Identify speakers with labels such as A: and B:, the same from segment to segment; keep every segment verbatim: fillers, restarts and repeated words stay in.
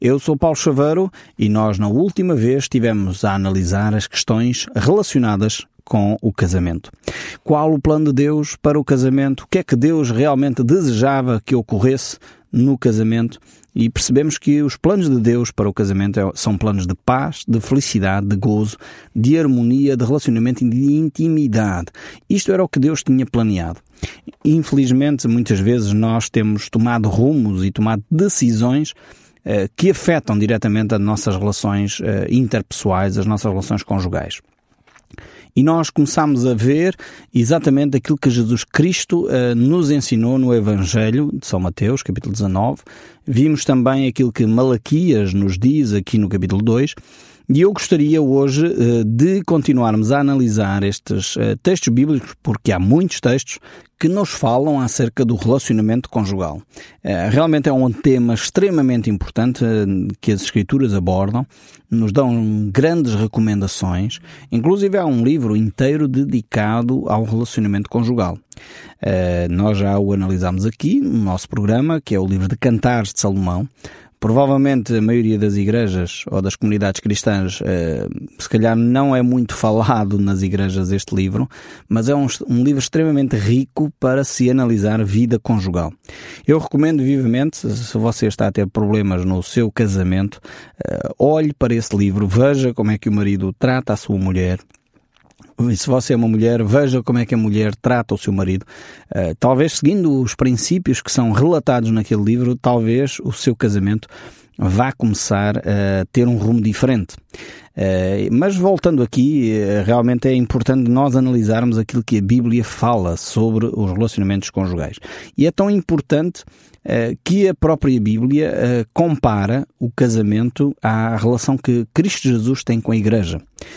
A: Eu sou Paulo Chaveiro e nós na última vez estivemos a analisar as questões relacionadas com o casamento. Qual o plano de Deus para o casamento? O que é que Deus realmente desejava que ocorresse no casamento? E percebemos que os planos de Deus para o casamento são planos de paz, de felicidade, de gozo, de harmonia, de relacionamento e de intimidade. Isto era o que Deus tinha planeado. Infelizmente, muitas vezes nós temos tomado rumos e tomado decisões uh, que afetam diretamente as nossas relações uh, interpessoais, as nossas relações conjugais. E nós começamos a ver exatamente aquilo que Jesus Cristo uh, nos ensinou no Evangelho de São Mateus, capítulo dezanove. Vimos também aquilo que Malaquias nos diz aqui no capítulo dois. E eu gostaria hoje uh, de continuarmos a analisar estes uh, textos bíblicos, porque há muitos textos que nos falam acerca do relacionamento conjugal. Uh, realmente é um tema extremamente importante uh, que as Escrituras abordam, nos dão grandes recomendações, inclusive há um livro inteiro dedicado ao relacionamento conjugal. Uh, nós já o analisámos aqui no nosso programa, que é o livro de Cantares de Salomão. Provavelmente a maioria das igrejas ou das comunidades cristãs, eh, se calhar não é muito falado nas igrejas este livro, mas é um, um livro extremamente rico para se analisar vida conjugal. Eu recomendo vivamente, se você está a ter problemas no seu casamento, eh, olhe para esse livro, veja como é que o marido trata a sua mulher. E se você é uma mulher, veja como é que a mulher trata o seu marido. Uh, talvez seguindo os princípios que são relatados naquele livro, talvez o seu casamento vá começar a ter um rumo diferente. Uh, mas voltando aqui, uh, realmente é importante nós analisarmos aquilo que a Bíblia fala sobre os relacionamentos conjugais. E é tão importante uh, que a própria Bíblia uh, compara o casamento à relação que Cristo Jesus tem com a Igreja.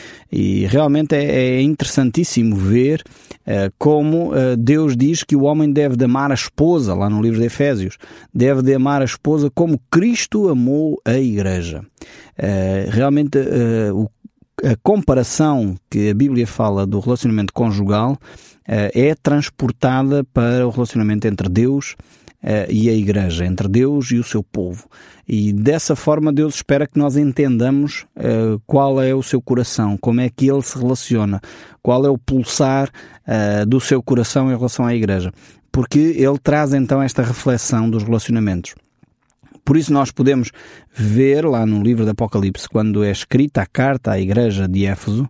A: E realmente é, é interessantíssimo ver uh, como uh, Deus diz que o homem deve de amar a esposa, lá no livro de Efésios, deve de amar a esposa como Cristo amou a Igreja. Uh, realmente uh, o, a comparação que a Bíblia fala do relacionamento conjugal uh, é transportada para o relacionamento entre Deus Uh, e a Igreja, entre Deus e o seu povo. E dessa forma Deus espera que nós entendamos uh, qual é o seu coração, como é que ele se relaciona, qual é o pulsar uh, do seu coração em relação à Igreja. Porque ele traz então esta reflexão dos relacionamentos. Por isso nós podemos ver lá no livro do Apocalipse, quando é escrita a carta à Igreja de Éfeso,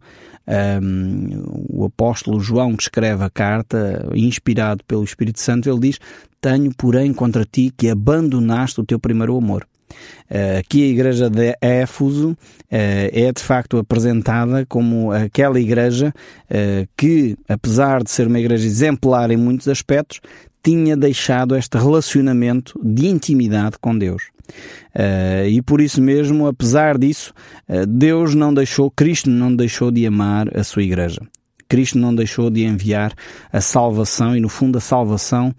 A: Um, o apóstolo João, que escreve a carta, inspirado pelo Espírito Santo, ele diz: tenho, porém, contra ti que abandonaste o teu primeiro amor. Uh, aqui a igreja de Éfeso uh, é de facto apresentada como aquela igreja uh, que, apesar de ser uma igreja exemplar em muitos aspectos, tinha deixado este relacionamento de intimidade com Deus. Uh, e por isso mesmo, apesar disso, uh, Deus não deixou, Cristo não deixou de amar a sua igreja. Cristo não deixou de enviar a salvação, e no fundo a salvação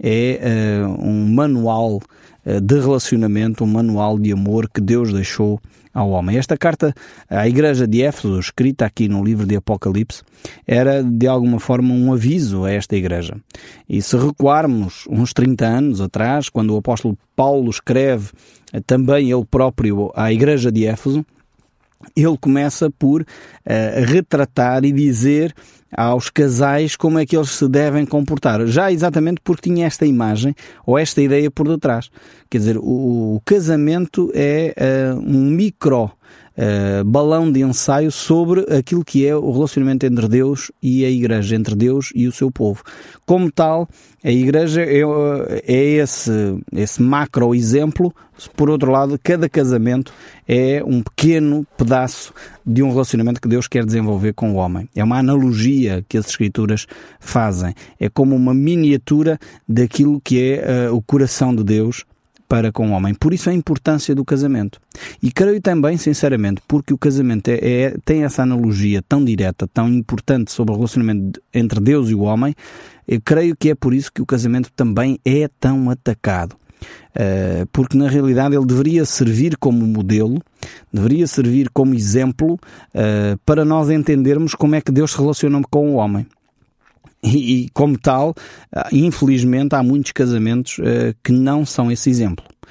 A: é uh, um manual uh, de relacionamento, um manual de amor que Deus deixou ao homem. Esta carta à igreja de Éfeso, escrita aqui no livro de Apocalipse, era de alguma forma um aviso a esta igreja. E se recuarmos uns trinta anos atrás, quando o apóstolo Paulo escreve também ele próprio à igreja de Éfeso, ele começa por uh, retratar e dizer aos casais como é que eles se devem comportar. Já exatamente porque tinha esta imagem ou esta ideia por detrás. Quer dizer, o, o casamento é uh, um micro uh, balão de ensaio sobre aquilo que é o relacionamento entre Deus e a Igreja, entre Deus e o seu povo. Como tal, a Igreja é, é esse, esse macro exemplo. Por outro lado, cada casamento é um pequeno pedaço de um relacionamento que Deus quer desenvolver com o homem. É uma analogia que as Escrituras fazem. É como uma miniatura daquilo que é uh, o coração de Deus para com o homem. Por isso a importância do casamento. E creio também, sinceramente, porque o casamento é, é, tem essa analogia tão direta, tão importante sobre o relacionamento entre Deus e o homem, eu creio que é por isso que o casamento também é tão atacado. Uh, porque na realidade ele deveria servir como modelo, deveria servir como exemplo uh, para nós entendermos como é que Deus se relaciona com o homem. E, e como tal, uh, infelizmente há muitos casamentos uh, que não são esse exemplo.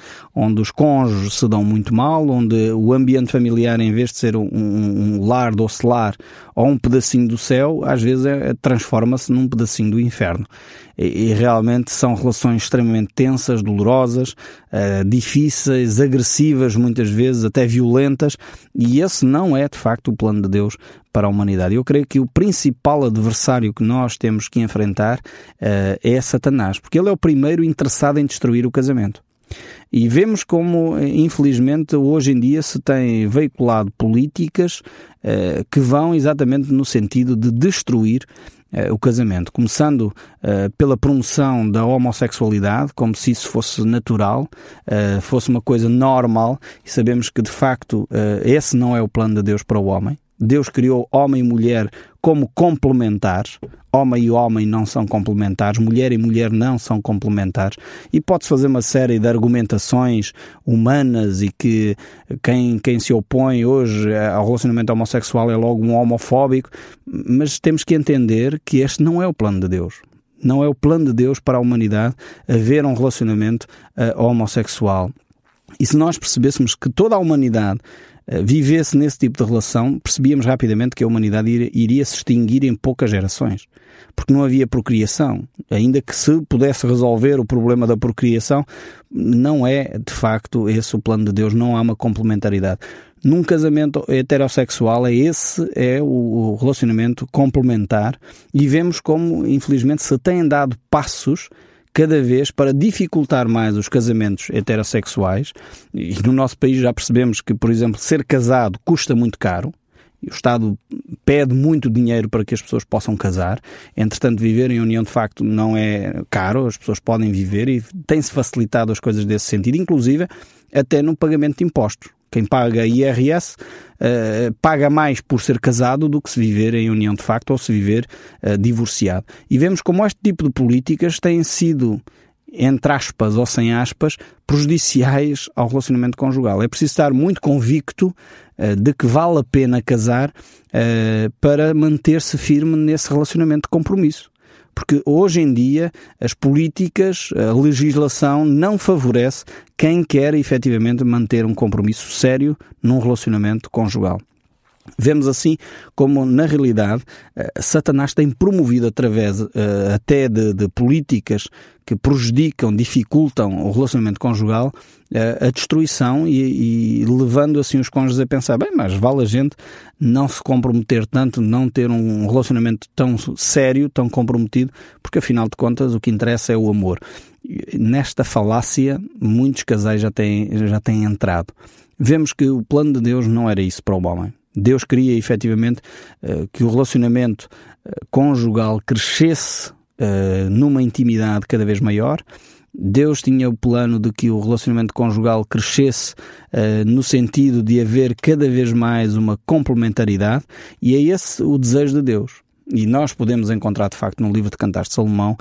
A: onde os cônjuges se dão muito mal, onde o ambiente familiar, em vez de ser um, um, um lar doce lar ou um pedacinho do céu, às vezes é, transforma-se num pedacinho do inferno. E, e realmente são relações extremamente tensas, dolorosas, uh, difíceis, agressivas muitas vezes, até violentas, e esse não é de facto o plano de Deus para a humanidade. Eu creio que o principal adversário que nós temos que enfrentar uh, é Satanás, porque ele é o primeiro interessado em destruir o casamento. E vemos como, infelizmente, hoje em dia se tem veiculado políticas uh, que vão exatamente no sentido de destruir uh, o casamento, começando uh, pela promoção da homossexualidade, como se isso fosse natural, uh, fosse uma coisa normal, e sabemos que, de facto, uh, esse não é o plano de Deus para o homem. Deus criou homem e mulher como complementares. Homem e homem não são complementares, mulher e mulher não são complementares. E pode-se fazer uma série de argumentações humanas e que quem, quem se opõe hoje ao relacionamento homossexual é logo um homofóbico, mas temos que entender que este não é o plano de Deus. Não é o plano de Deus para a humanidade haver um relacionamento uh, homossexual. E se nós percebêssemos que toda a humanidade vivesse nesse tipo de relação, percebíamos rapidamente que a humanidade iria se extinguir em poucas gerações, porque não havia procriação. Ainda que se pudesse resolver o problema da procriação, não é de facto esse o plano de Deus, não há uma complementaridade. Num casamento heterossexual, é esse é o relacionamento complementar, e vemos como, infelizmente, se têm dado passos cada vez para dificultar mais os casamentos heterossexuais. E no nosso país já percebemos que, por exemplo, ser casado custa muito caro. E o Estado pede muito dinheiro para que as pessoas possam casar. Entretanto, viver em união de facto não é caro, as pessoas podem viver e tem-se facilitado as coisas desse sentido, inclusive até no pagamento de impostos. Quem paga I R S uh, paga mais por ser casado do que se viver em união de facto ou se viver uh, divorciado. E vemos como este tipo de políticas têm sido, entre aspas ou sem aspas, prejudiciais ao relacionamento conjugal. É preciso estar muito convicto uh, de que vale a pena casar uh, para manter-se firme nesse relacionamento de compromisso. Porque hoje em dia as políticas, a legislação não favorece quem quer efetivamente manter um compromisso sério num relacionamento conjugal. Vemos assim como, na realidade, Satanás tem promovido através uh, até de, de políticas que prejudicam, dificultam o relacionamento conjugal, uh, a destruição e, e levando assim os cônjuges a pensar, bem, mas vale a gente não se comprometer tanto, não ter um relacionamento tão sério, tão comprometido, porque afinal de contas o que interessa é o amor. E nesta falácia muitos casais já têm, já têm entrado. Vemos que o plano de Deus não era isso para o homem. Deus queria, efetivamente, que o relacionamento conjugal crescesse numa intimidade cada vez maior. Deus tinha o plano de que o relacionamento conjugal crescesse no sentido de haver cada vez mais uma complementaridade, e é esse o desejo de Deus. E nós podemos encontrar, de facto, no livro de Cantares de Salomão,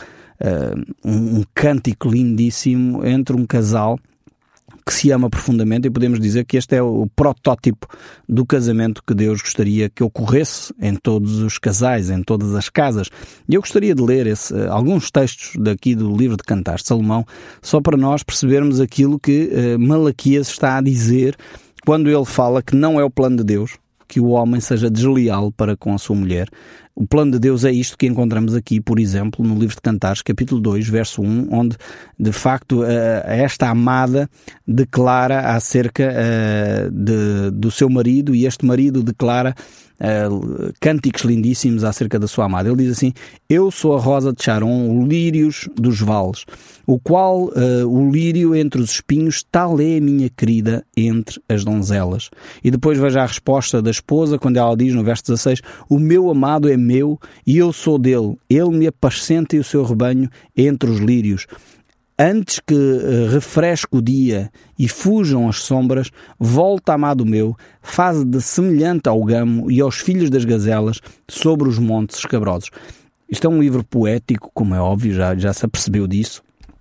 A: um cântico lindíssimo entre um casal que se ama profundamente, e podemos dizer que este é o protótipo do casamento que Deus gostaria que ocorresse em todos os casais, em todas as casas. E eu gostaria de ler esse, alguns textos daqui do livro de Cantares de Salomão, só para nós percebermos aquilo que uh, Malaquias está a dizer quando ele fala que não é o plano de Deus que o homem seja desleal para com a sua mulher. O plano de Deus é isto que encontramos aqui, por exemplo, no livro de Cantares, capítulo dois, verso um, onde, de facto, esta amada declara acerca de, do seu marido, e este marido declara Uh, cânticos lindíssimos acerca da sua amada. Ele diz assim: eu sou a rosa de Sharon, o lírios dos vales, o qual uh, o lírio entre os espinhos, tal é a minha querida entre as donzelas. E depois veja a resposta da esposa, quando ela diz no verso dezasseis: o meu amado é meu e eu sou dele, ele me apascenta e o seu rebanho entre os lírios. Antes que uh, refresque o dia e fujam as sombras, volta, amado meu, faz de semelhante ao gamo e aos filhos das gazelas sobre os montes escabrosos. Isto é um livro poético, como é óbvio, já, já se apercebeu disso.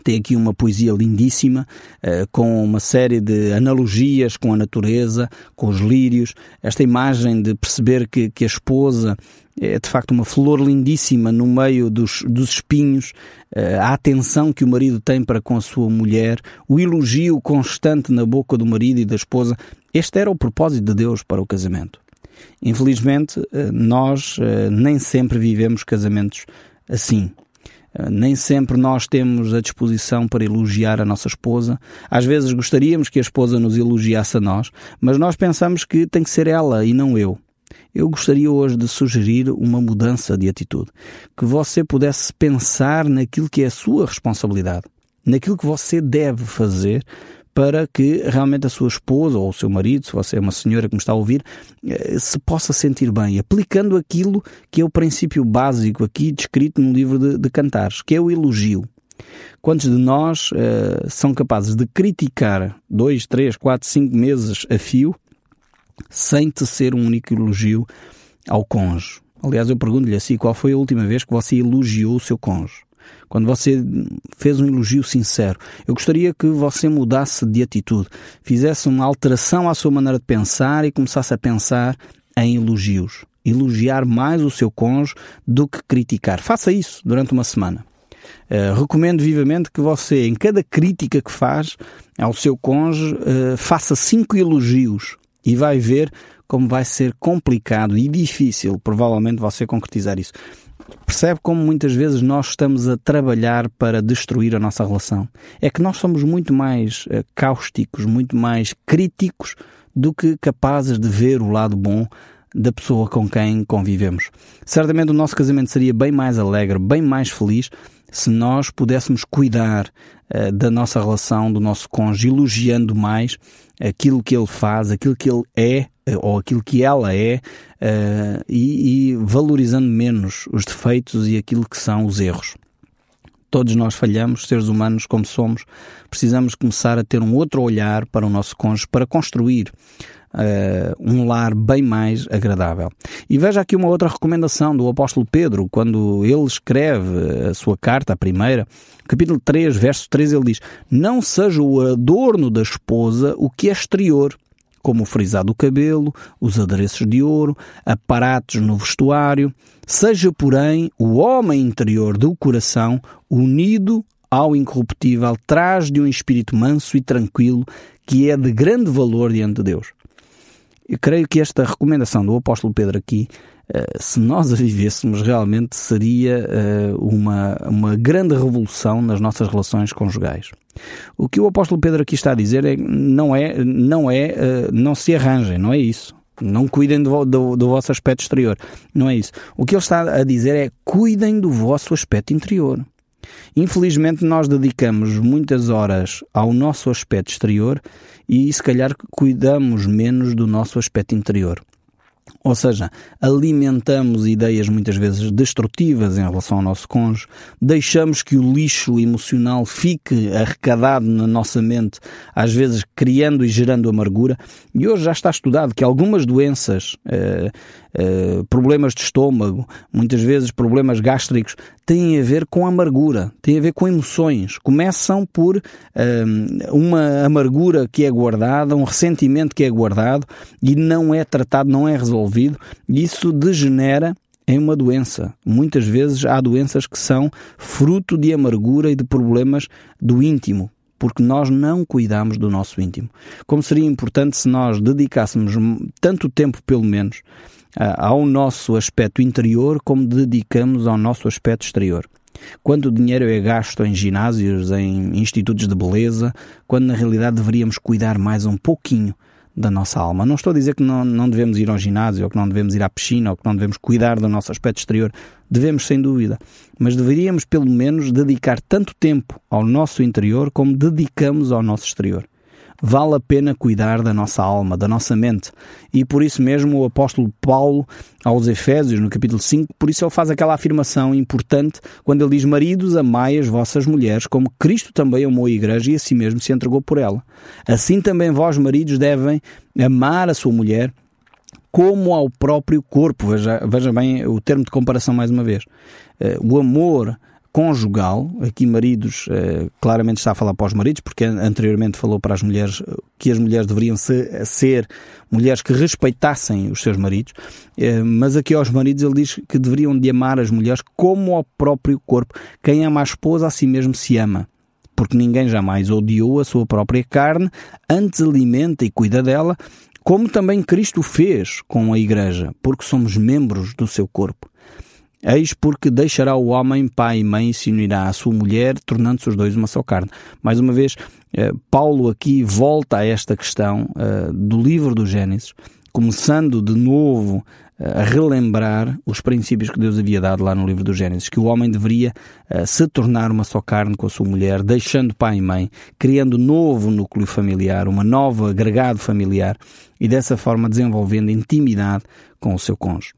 A: Tem aqui uma poesia lindíssima, uh, com uma série de analogias com a natureza, com os lírios. Esta imagem de perceber que, que a esposa é de facto uma flor lindíssima no meio dos, dos espinhos, uh, a atenção que o marido tem para com a sua mulher, o elogio constante na boca do marido e da esposa. Este era o propósito de Deus para o casamento. Infelizmente, uh, nós uh, nem sempre vivemos casamentos assim. Nem sempre nós temos a disposição para elogiar a nossa esposa. Às vezes gostaríamos que a esposa nos elogiasse a nós, mas nós pensamos que tem que ser ela e não eu. Eu gostaria hoje de sugerir uma mudança de atitude. Que você pudesse pensar naquilo que é a sua responsabilidade, naquilo que você deve fazer para que realmente a sua esposa ou o seu marido, se você é uma senhora que me está a ouvir, se possa sentir bem, aplicando aquilo que é o princípio básico aqui descrito no livro de, de Cantares, que é o elogio. Quantos de nós uh, são capazes de criticar dois, três, quatro, cinco meses a fio sem tecer um único elogio ao cônjuge? Aliás, eu pergunto-lhe assim, qual foi a última vez que você elogiou o seu cônjuge? Quando você fez um elogio sincero. Eu gostaria que você mudasse de atitude, fizesse uma alteração à sua maneira de pensar e começasse a pensar em elogios. Elogiar mais o seu cônjuge do que criticar. Faça isso durante uma semana. Uh, recomendo vivamente que você, em cada crítica que faz ao seu cônjuge, uh, faça cinco elogios e vai ver como vai ser complicado e difícil, provavelmente, você concretizar isso. Percebe como muitas vezes nós estamos a trabalhar para destruir a nossa relação? É que nós somos muito mais uh, cáusticos, muito mais críticos do que capazes de ver o lado bom da pessoa com quem convivemos. Certamente o nosso casamento seria bem mais alegre, bem mais feliz, se nós pudéssemos cuidar uh, da nossa relação, do nosso cônjuge, elogiando mais aquilo que ele faz, aquilo que ele é, ou aquilo que ela é, uh, e, e valorizando menos os defeitos e aquilo que são os erros. Todos nós falhamos, seres humanos como somos, precisamos começar a ter um outro olhar para o nosso cônjuge, para construir uh, um lar bem mais agradável. E veja aqui uma outra recomendação do apóstolo Pedro, quando ele escreve a sua carta, a primeira, capítulo três, verso três, ele diz: não seja o adorno da esposa o que é exterior, como o frisado do cabelo, os adereços de ouro, aparatos no vestuário. Seja, porém, o homem interior do coração, unido ao incorruptível, traz de um espírito manso e tranquilo, que é de grande valor diante de Deus. Eu creio que esta recomendação do apóstolo Pedro aqui, se nós a vivêssemos, realmente seria uma, uma grande revolução nas nossas relações conjugais. O que o apóstolo Pedro aqui está a dizer é, não é, não é, não se arranjem, não é isso. Não cuidem do, do, do vosso aspecto exterior, não é isso. O que ele está a dizer é, cuidem do vosso aspecto interior. Infelizmente nós dedicamos muitas horas ao nosso aspecto exterior e se calhar cuidamos menos do nosso aspecto interior. Ou seja, alimentamos ideias muitas vezes destrutivas em relação ao nosso cônjuge, deixamos que o lixo emocional fique arrecadado na nossa mente, às vezes criando e gerando amargura. E hoje já está estudado que algumas doenças, eh, eh, problemas de estômago, muitas vezes problemas gástricos, têm a ver com amargura, têm a ver com emoções. Começam por eh, uma amargura que é guardada, um ressentimento que é guardado e não é tratado, não é resolvido. E isso degenera em uma doença. Muitas vezes há doenças que são fruto de amargura e de problemas do íntimo, porque nós não cuidamos do nosso íntimo. Como seria importante se nós dedicássemos tanto tempo, pelo menos, ao nosso aspecto interior como dedicamos ao nosso aspecto exterior. Quando o dinheiro é gasto em ginásios, em institutos de beleza, quando na realidade deveríamos cuidar mais um pouquinho da nossa alma. Não estou a dizer que não, não devemos ir ao ginásio, ou que não devemos ir à piscina, ou que não devemos cuidar do nosso aspecto exterior. Devemos, sem dúvida. Mas deveríamos, pelo menos, dedicar tanto tempo ao nosso interior como dedicamos ao nosso exterior. Vale a pena cuidar da nossa alma, da nossa mente. E por isso mesmo o apóstolo Paulo, aos Efésios, no capítulo cinco, por isso ele faz aquela afirmação importante quando ele diz: maridos, amai as vossas mulheres, como Cristo também amou a igreja e a si mesmo se entregou por ela. Assim também vós, maridos, devem amar a sua mulher como ao próprio corpo. Veja, veja bem o termo de comparação mais uma vez. O amor conjugal, aqui maridos, uh, claramente está a falar para os maridos, porque anteriormente falou para as mulheres que as mulheres deveriam ser, ser mulheres que respeitassem os seus maridos, uh, mas aqui aos maridos ele diz que deveriam de amar as mulheres como ao próprio corpo. Quem ama a esposa a si mesmo se ama. Porque ninguém jamais odiou a sua própria carne, antes alimenta e cuida dela, como também Cristo fez com a Igreja, porque somos membros do seu corpo. Eis porque deixará o homem pai e mãe e se unirá à sua mulher, tornando-se os dois uma só carne. Mais uma vez, Paulo aqui volta a esta questão do livro do Gênesis, começando de novo a relembrar os princípios que Deus havia dado lá no livro do Gênesis, que o homem deveria uh, se tornar uma só carne com a sua mulher, deixando pai e mãe, criando novo núcleo familiar, uma nova agregado familiar e dessa forma desenvolvendo intimidade com o seu cônjuge.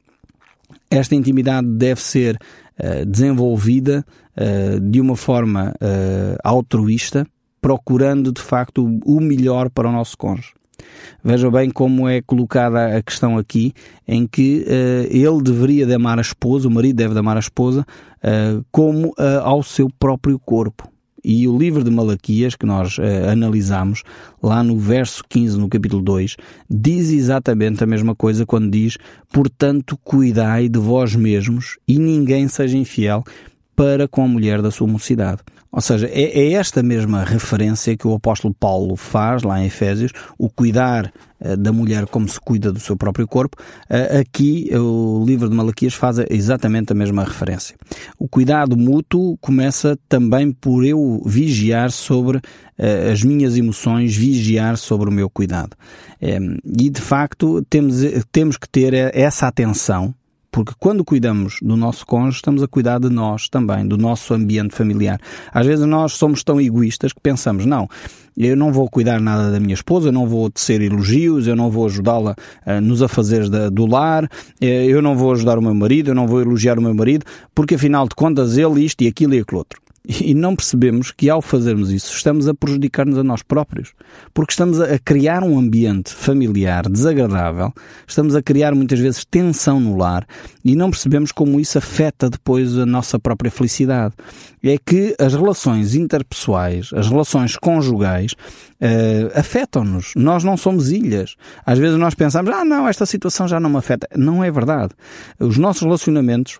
A: Esta intimidade deve ser uh, desenvolvida uh, de uma forma uh, altruísta, procurando de facto o melhor para o nosso cônjuge. Veja bem como é colocada a questão aqui, em que uh, ele deveria de amar a esposa, o marido deve de amar a esposa, uh, como uh, ao seu próprio corpo. E o livro de Malaquias, que nós uh, analisamos, lá no verso quinze, no capítulo dois, diz exatamente a mesma coisa quando diz: portanto, cuidai de vós mesmos e ninguém seja infiel para com a mulher da sua mocidade. Ou seja, é, é esta mesma referência que o apóstolo Paulo faz lá em Efésios, o cuidar uh, da mulher como se cuida do seu próprio corpo. Uh, aqui o livro de Malaquias faz exatamente a mesma referência. O cuidado mútuo começa também por eu vigiar sobre uh, as minhas emoções, vigiar sobre o meu cuidado. Um, e de facto temos, temos que ter essa atenção, porque quando cuidamos do nosso cônjuge, estamos a cuidar de nós também, do nosso ambiente familiar. Às vezes nós somos tão egoístas que pensamos, não, eu não vou cuidar nada da minha esposa, eu não vou tecer elogios, eu não vou ajudá-la uh, nos afazeres da, do lar, eu não vou ajudar o meu marido, eu não vou elogiar o meu marido, porque afinal de contas ele isto e aquilo e aquilo outro. E não percebemos que ao fazermos isso estamos a prejudicar-nos a nós próprios, porque estamos a criar um ambiente familiar desagradável, estamos a criar muitas vezes tensão no lar e não percebemos como isso afeta depois a nossa própria felicidade. É que as relações interpessoais, as relações conjugais, uh, afetam-nos. Nós não somos ilhas. Às vezes nós pensamos, ah não, esta situação já não me afeta. Não é verdade. Os nossos relacionamentos,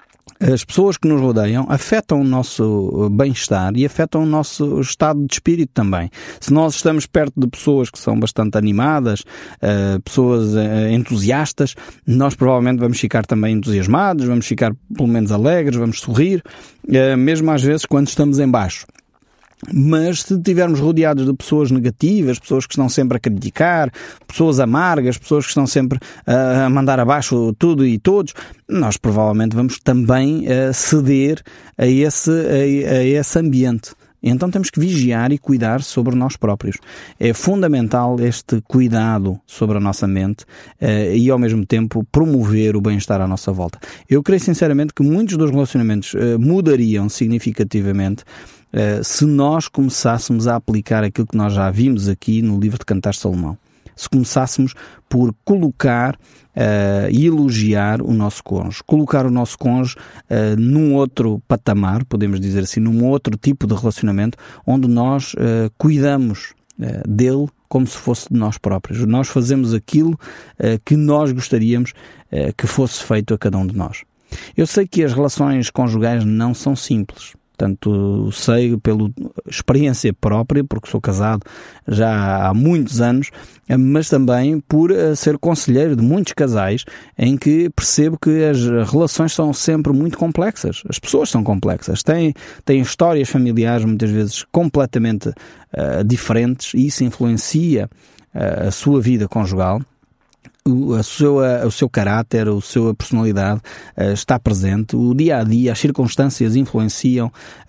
A: as pessoas que nos rodeiam afetam o nosso bem-estar e afetam o nosso estado de espírito também. Se nós estamos perto de pessoas que são bastante animadas, uh, pessoas uh, entusiastas, nós provavelmente vamos ficar também entusiasmados, vamos ficar pelo menos alegres, vamos sorrir, uh, mesmo às vezes quando estamos em baixo. Mas se estivermos rodeados de pessoas negativas, pessoas que estão sempre a criticar, pessoas amargas, pessoas que estão sempre a mandar abaixo tudo e todos, nós provavelmente vamos também uh, ceder a esse, a, a esse ambiente. Então temos que vigiar e cuidar sobre nós próprios. É fundamental este cuidado sobre a nossa mente uh, e ao mesmo tempo promover o bem-estar à nossa volta. Eu creio sinceramente que muitos dos relacionamentos uh, mudariam significativamente Uh, se nós começássemos a aplicar aquilo que nós já vimos aqui no livro de Cantares de Salomão. Se começássemos por colocar uh, e elogiar o nosso cônjuge. Colocar o nosso cônjuge uh, num outro patamar, podemos dizer assim, num outro tipo de relacionamento, onde nós uh, cuidamos uh, dele como se fosse de nós próprios. Nós fazemos aquilo uh, que nós gostaríamos uh, que fosse feito a cada um de nós. Eu sei que as relações conjugais não são simples. Portanto, sei pela experiência própria, porque sou casado já há muitos anos, mas também por ser conselheiro de muitos casais, em que percebo que as relações são sempre muito complexas. As pessoas são complexas, têm, têm histórias familiares muitas vezes completamente uh, diferentes e isso influencia uh, a sua vida conjugal. O, a sua, o seu caráter, a sua personalidade uh, está presente, o dia a dia, as circunstâncias influenciam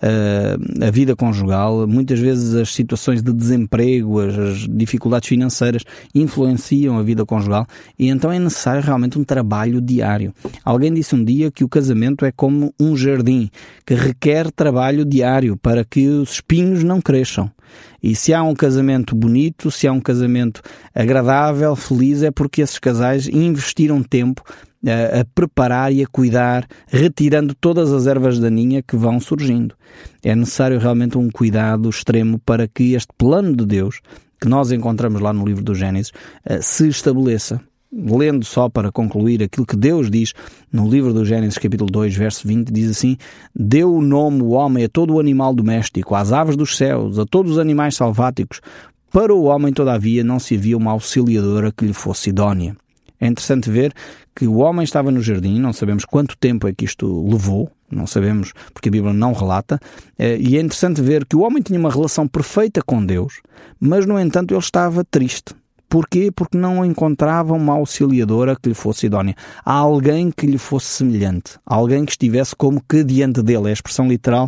A: uh, a vida conjugal, muitas vezes as situações de desemprego, as, as dificuldades financeiras influenciam a vida conjugal e então é necessário realmente um trabalho diário. Alguém disse um dia que o casamento é como um jardim que requer trabalho diário para que os espinhos não cresçam. E se há um casamento bonito, se há um casamento agradável, feliz, é porque esses casais investiram tempo a, a preparar e a cuidar, retirando todas as ervas daninhas que vão surgindo. É necessário realmente um cuidado extremo para que este plano de Deus, que nós encontramos lá no livro do Gênesis, se estabeleça. Lendo só para concluir aquilo que Deus diz no livro do Gênesis capítulo dois, verso vinte, diz assim: deu o nome o homem a todo o animal doméstico, às aves dos céus, a todos os animais selváticos. Para o homem, todavia, não se havia uma auxiliadora que lhe fosse idónea. É interessante ver que o homem estava no jardim, não sabemos quanto tempo é que isto levou, não sabemos porque a Bíblia não relata, e é interessante ver que o homem tinha uma relação perfeita com Deus, mas no entanto ele estava triste. Porquê? Porque não encontrava uma auxiliadora que lhe fosse idónea. Há alguém que lhe fosse semelhante. Alguém que estivesse como que diante dele. A expressão literal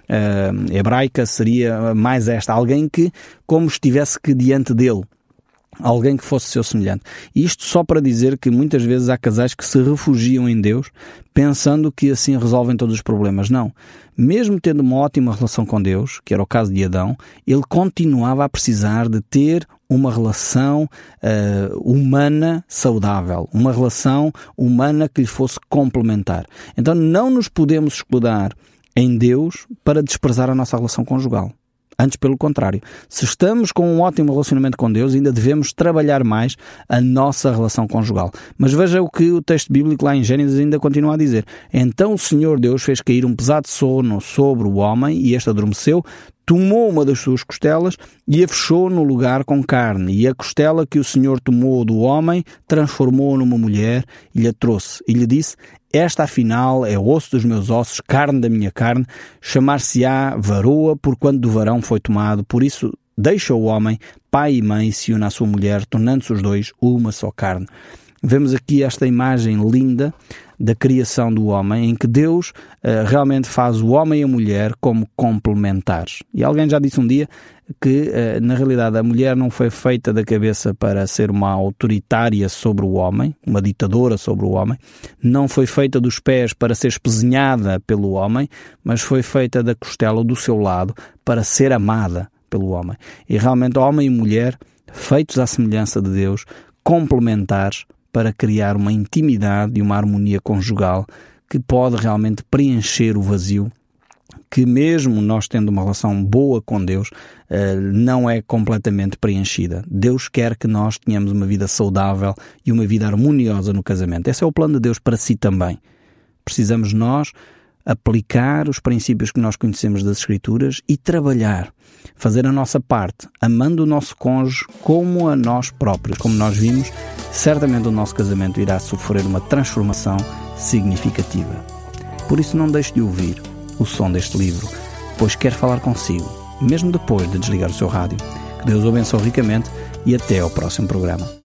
A: uh, hebraica seria mais esta. Alguém que como estivesse que diante dele. Alguém que fosse seu semelhante. Isto só para dizer que muitas vezes há casais que se refugiam em Deus pensando que assim resolvem todos os problemas. Não. Mesmo tendo uma ótima relação com Deus, que era o caso de Adão, ele continuava a precisar de ter uma relação uh, humana saudável. Uma relação humana que lhe fosse complementar. Então não nos podemos escudar em Deus para desprezar a nossa relação conjugal. Antes, pelo contrário. Se estamos com um ótimo relacionamento com Deus, ainda devemos trabalhar mais a nossa relação conjugal. Mas veja o que o texto bíblico lá em Gênesis ainda continua a dizer. Então o Senhor Deus fez cair um pesado sono sobre o homem e este adormeceu, tomou uma das suas costelas e a fechou no lugar com carne. E a costela que o Senhor tomou do homem transformou numa mulher e lhe a trouxe. E lhe disse: esta afinal é osso dos meus ossos, carne da minha carne, chamar-se-á varoa, porquanto do varão foi tomado. Por isso deixa o homem, pai e mãe, e se une à sua mulher, tornando-se os dois uma só carne. Vemos aqui esta imagem linda da criação do homem, em que Deus uh, realmente faz o homem e a mulher como complementares. E alguém já disse um dia que, uh, na realidade, a mulher não foi feita da cabeça para ser uma autoritária sobre o homem, uma ditadora sobre o homem, não foi feita dos pés para ser espezinhada pelo homem, mas foi feita da costela do seu lado para ser amada pelo homem. E realmente, homem e mulher, feitos à semelhança de Deus, complementares, para criar uma intimidade e uma harmonia conjugal que pode realmente preencher o vazio que, mesmo nós tendo uma relação boa com Deus, não é completamente preenchida. Deus quer que nós tenhamos uma vida saudável e uma vida harmoniosa no casamento. Esse é o plano de Deus para si também. Precisamos nós aplicar os princípios que nós conhecemos das Escrituras e trabalhar, fazer a nossa parte, amando o nosso cônjuge como a nós próprios. Como nós vimos, certamente o nosso casamento irá sofrer uma transformação significativa. Por isso não deixe de ouvir o som deste livro, pois quer falar consigo, mesmo depois de desligar o seu rádio. Que Deus o abençoe ricamente e até ao próximo programa.